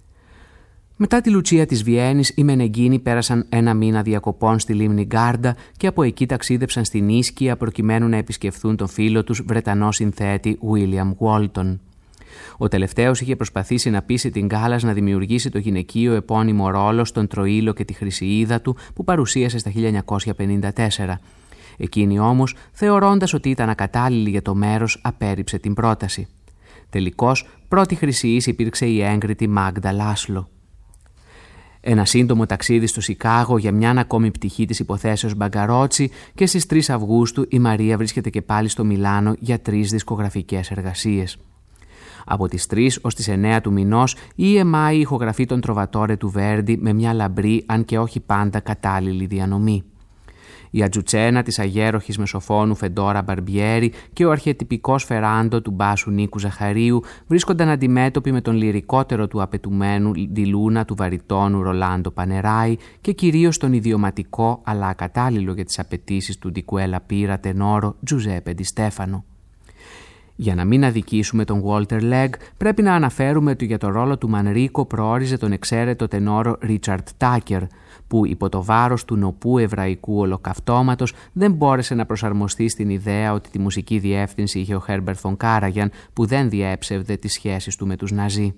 Μετά τη Λουτσία της Βιέννης, οι Μενεγκίνοι πέρασαν ένα μήνα διακοπών στη λίμνη Γκάρντα και από εκεί ταξίδεψαν στην Ίσκια προκειμένου να επισκεφθούν τον φίλο τους Βρετανό συνθέτη William Walton. Ο τελευταίος είχε προσπαθήσει να πείσει την Κάλλας να δημιουργήσει το γυναικείο επώνυμο ρόλο στον Τροήλο και τη Χρυσιίδα του που παρουσίασε στα χίλια εννιακόσια πενήντα τέσσερα. Εκείνη όμως, θεωρώντας ότι ήταν ακατάλληλη για το μέρος, απέρριψε την πρόταση. Τελικώς, πρώτη Χρυσιής υπήρξε η έγκριτη Μάγδα Λάσλο. Ένα σύντομο ταξίδι στο Σικάγο για μια ακόμη πτυχή της υποθέσεως Μπαγκαρότσι και στις τρεις Αυγούστου η Μαρία βρίσκεται και πάλι στο Μιλάνο για τρεις δισκογραφικές εργασίες. Από τις τρεις ως τις εννέα του μηνός η ι εμ άι ηχογραφεί τον Τροβατόρε του Βέρντι με μια λαμπρή αν και όχι πάντα κατάλληλη διανομή. Η Ατζουτσένα της αγέροχης μεσοφώνου Φεντόρα Μπαρμπιέρη και ο αρχιετυπικός Φεράντο του μπάσου Νίκου Ζαχαρίου βρίσκονταν αντιμέτωποι με τον λυρικότερο του απαιτουμένου Ντιλούνα του βαριτόνου Ρολάντο Πανεράη και κυρίως τον ιδιωματικό αλλά ακατάλληλο για τις απαιτήσεις του Ντικουέλα Πύρα τενόρο Τζουζέπε Ντι Στέφανο. Για να μην αδικήσουμε τον Walter Legg, πρέπει να αναφέρουμε ότι για το ρόλο του Μανρίκο προόριζε τον εξαίρετο τενόρο Ρίτσαρντ Τάκερ, που υπό το βάρος του νοπού εβραϊκού ολοκαυτώματος δεν μπόρεσε να προσαρμοστεί στην ιδέα ότι τη μουσική διεύθυνση είχε ο Χέρμπερτ φον Κάραγιαν, που δεν διέψευδε τις σχέσεις του με τους Ναζί.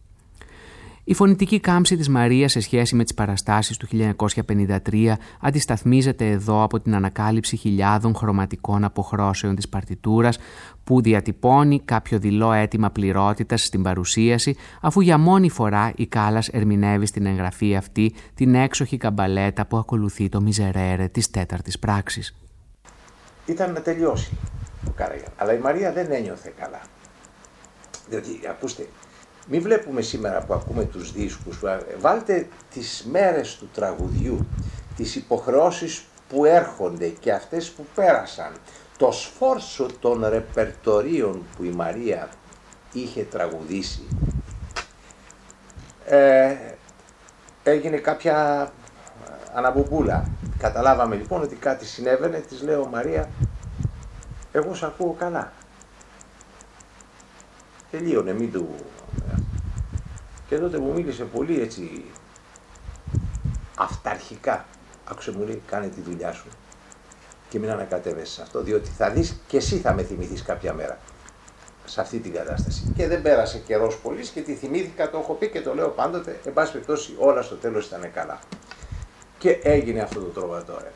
Η φωνητική κάμψη της Μαρίας σε σχέση με τις παραστάσεις του χίλια εννιακόσια πενήντα τρία αντισταθμίζεται εδώ από την ανακάλυψη χιλιάδων χρωματικών αποχρώσεων της παρτιτούρας που διατυπώνει κάποιο δειλό αίτημα πληρότητας στην παρουσίαση, αφού για μόνη φορά η Κάλλας ερμηνεύει στην εγγραφή αυτή την έξοχη καμπαλέτα που ακολουθεί το Μιζερέρε της τέταρτης πράξης. Ήταν να τελειώσει ο Κάραγιαν, αλλά η Μαρία δεν ένιωθε καλά. Διότι, ακούστε, μην βλέπουμε σήμερα που ακούμε τους δίσκους, βάλτε τις μέρες του τραγουδιού, τις υποχρεώσεις που έρχονται και αυτές που πέρασαν, το σφόρσο των ρεπερτορίων που η Μαρία είχε τραγουδήσει. Ε, έγινε κάποια αναμπομπούλα. Καταλάβαμε λοιπόν ότι κάτι συνέβαινε, της λέω Μαρία, εγώ σ' ακούω καλά. Τελείωνε, μην του... Και τότε μου μίλησε πολύ έτσι αυταρχικά. Άκουσε, μου λέει, κάνε τη δουλειά σου και μην ανακατεύεσαι σε αυτό, διότι θα δεις και εσύ θα με θυμηθείς κάποια μέρα σε αυτή την κατάσταση. Και δεν πέρασε καιρός πολύς και τη θυμήθηκα, το έχω πει και το λέω πάντοτε, εν πάση περιπτώσει όλα στο τέλος ήταν καλά. Και έγινε αυτό το τροβατόρε.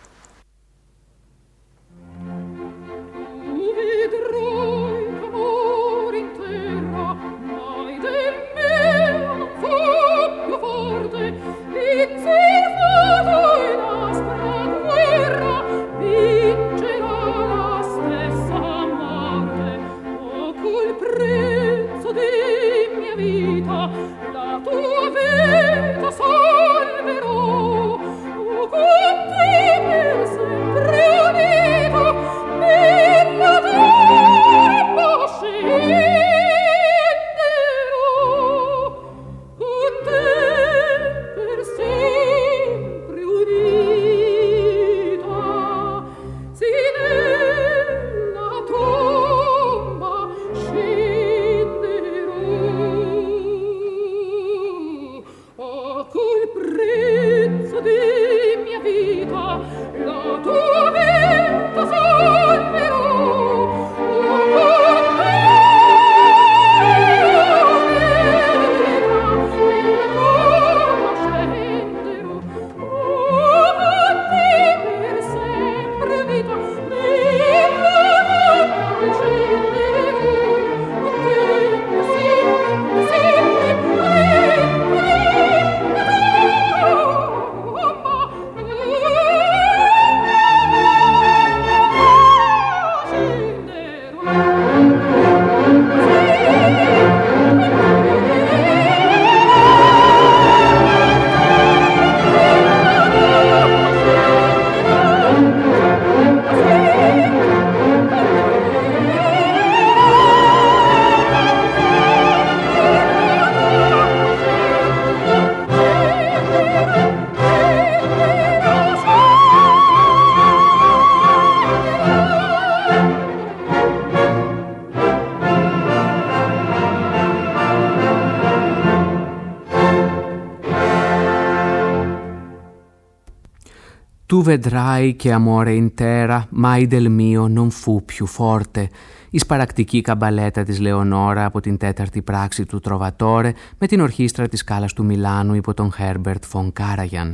Tu vedrai che amore intera, mai del mio non fu più forte. Η σπαρακτική καμπαλέτα της Λεωνόρα από την τέταρτη πράξη του Τροβατόρε με την ορχήστρα της Σκάλας του Μιλάνου υπό τον Χέρμπερτ φον Κάραγιαν.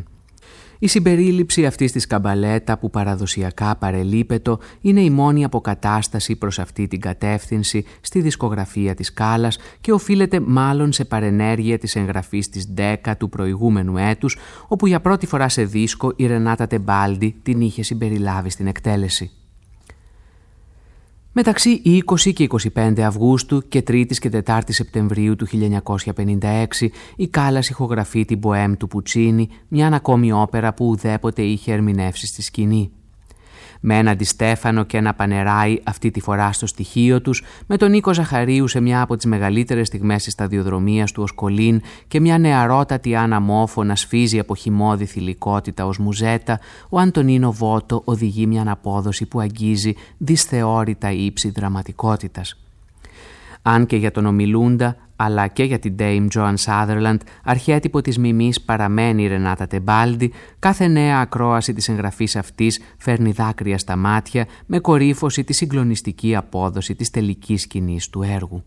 Η συμπερίληψη αυτής της καμπαλέτα που παραδοσιακά παρελείπετο είναι η μόνη αποκατάσταση προς αυτή την κατεύθυνση στη δισκογραφία της Σκάλας και οφείλεται μάλλον σε παρενέργεια της εγγραφής της δέκα του προηγούμενου έτους, όπου για πρώτη φορά σε δίσκο η Ρενάτα Τεμπάλντι την είχε συμπεριλάβει στην εκτέλεση. Μεταξύ είκοσι και είκοσι πέντε Αυγούστου και τρίτης και τετάρτης Σεπτεμβρίου του χίλια εννιακόσια πενήντα έξι η Κάλλας ηχογραφεί την Μποέμ του Πουτσίνι, μια ακόμη όπερα που ουδέποτε είχε ερμηνεύσει στη σκηνή. Με ένα Ντι Στέφανο και ένα Πανεράι αυτή τη φορά στο στοιχείο τους, με τον Νίκο Ζαχαρίου σε μια από τις μεγαλύτερες στιγμές της σταδιοδρομίας του ως Κολίν και μια νεαρότατη Άννα Μόφο να σφίζει από χυμώδη θηλυκότητα ως Μουζέτα, ο Αντωνίνο Βότο οδηγεί μια αναπόδοση που αγγίζει δυσθεώρητα ύψη δραματικότητας. Αν και για τον ομιλούντα, αλλά και για την Dame Joan Sutherland, αρχέτυπο της μιμής παραμένει η Ρενάτα Τεμπάλντι, κάθε νέα ακρόαση της εγγραφής αυτής φέρνει δάκρυα στα μάτια με κορύφωση τη συγκλονιστική απόδοση της τελικής σκηνής του έργου.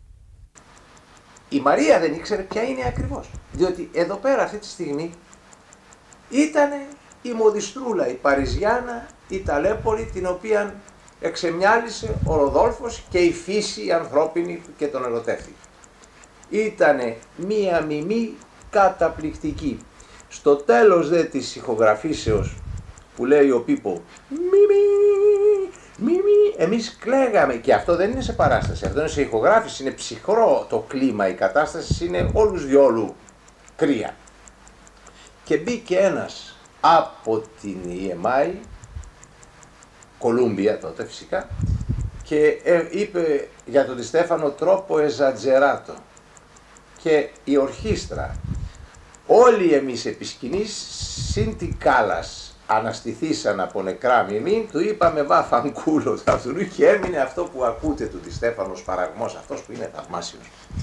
Η Μαρία δεν ήξερε ποια είναι ακριβώς, διότι εδώ πέρα αυτή τη στιγμή ήταν η μοδιστρούλα, η Παριζιάνα, η ταλέπορη, την οποία εξεμιάλισε ο Ροδόλφος και η φύση η ανθρώπινη και τον ερωτεύτηκε. Ήτανε μία μιμή καταπληκτική. Στο τέλος δε της ηχογραφήσεως που λέει ο Πίπο μιμή, μιμή, εμείς κλαίγαμε, και αυτό δεν είναι σε παράσταση, αυτό είναι σε ηχογράφηση, είναι ψυχρό το κλίμα, η κατάσταση είναι όλους διόλου κρύα. Και μπήκε ένας από την ι εμ άι, Κολούμπια τότε φυσικά, και είπε για τον Ντι Στέφανο τρόπο εζατζεράτο, και η ορχήστρα όλοι εμείς επί σκηνής συν την Κάλλας αναστηθήσαν από νεκρά μιμήν, του είπαμε βά φανκούλο αυτού και έμεινε αυτό που ακούτε του Τη Στέφανος παραγμός, αυτός που είναι θαυμάσιος.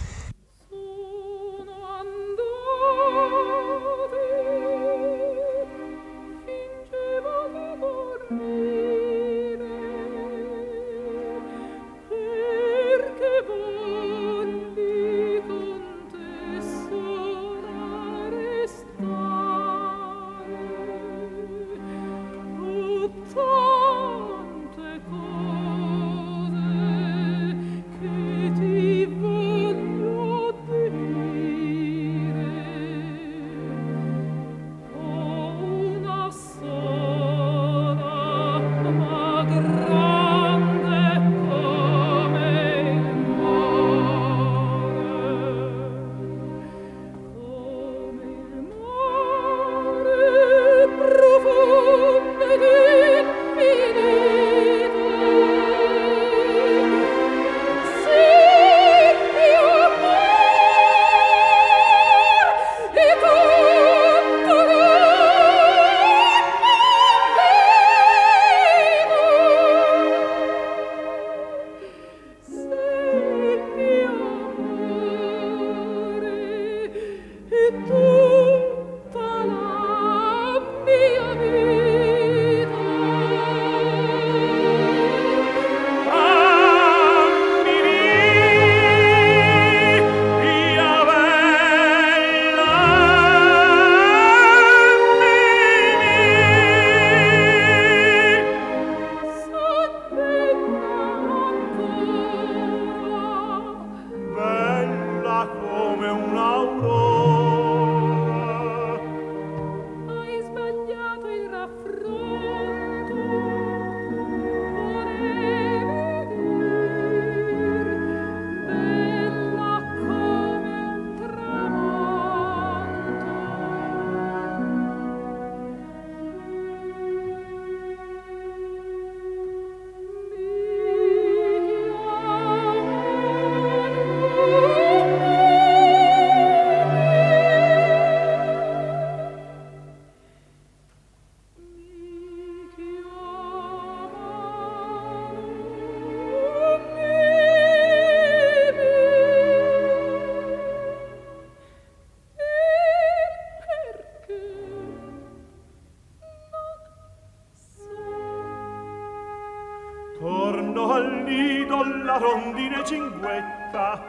Torno al nido la rondine cinguetta.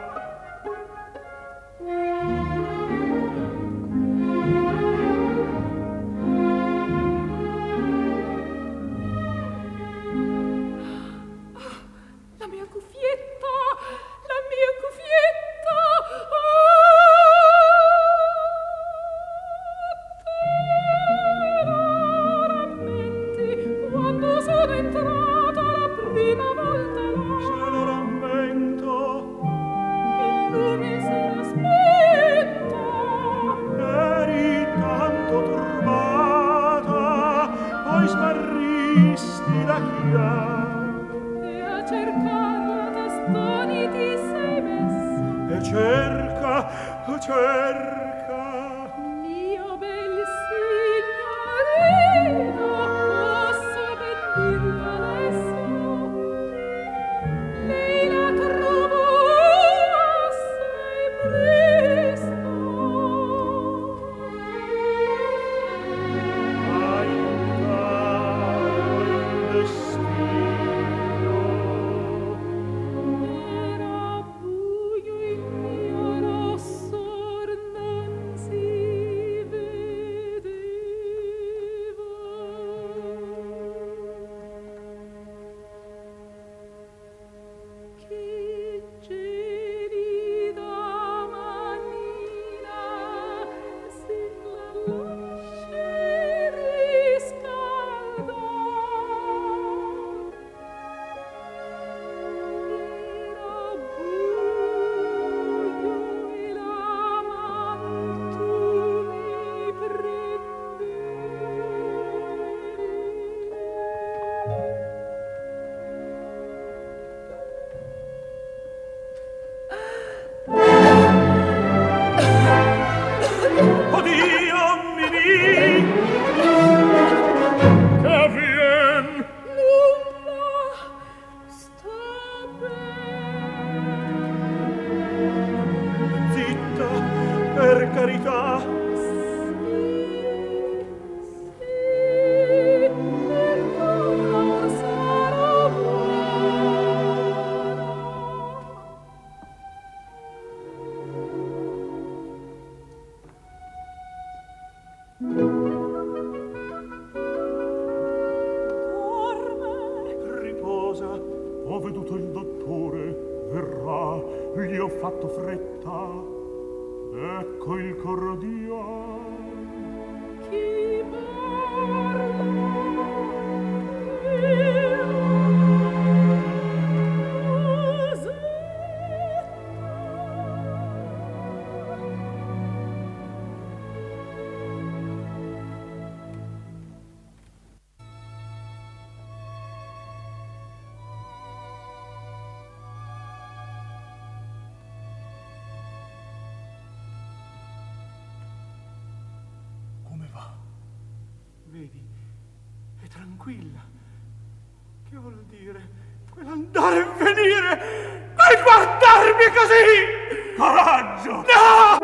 La mia cuffietta, la mia cuffietta. Ah, te la rammenti quando sono entrata la prima volta là. Se lo rammento. Il lume s'era spento. Ho veduto il dottore, verrà, gli ho fatto fretta. Ecco il cordia. Chi parla? Vedi, è tranquilla. Che vuol dire? Quell'andare e venire, quel guardarmi così! Coraggio! No!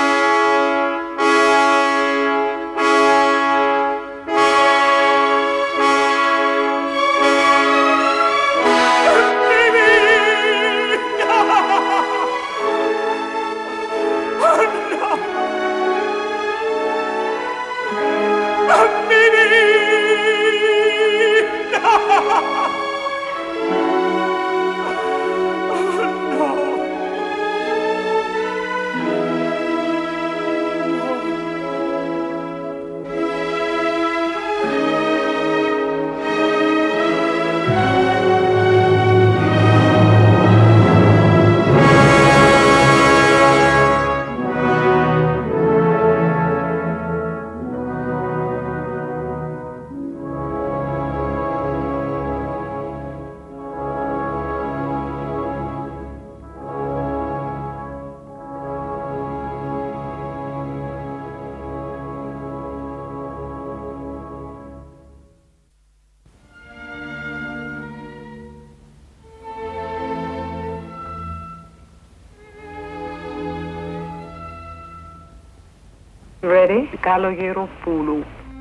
Ready? Καλογεροπούλου.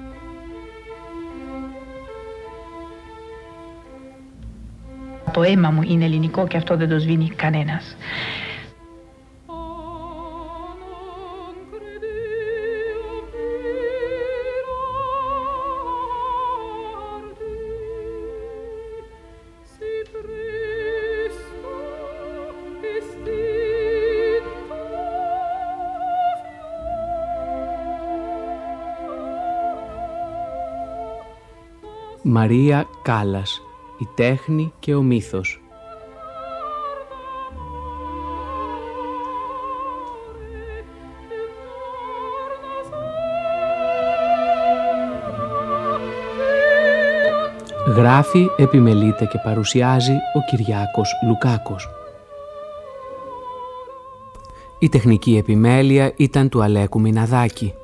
Το αίμα μου είναι ελληνικό και αυτό δεν το σβήνει κανένας. Μαρία Κάλλας, η τέχνη και ο μύθος. Γράφει, επιμελείται και παρουσιάζει ο Κυριάκος Λουκάκος. Η τεχνική επιμέλεια ήταν του Αλέκου Μιναδάκη.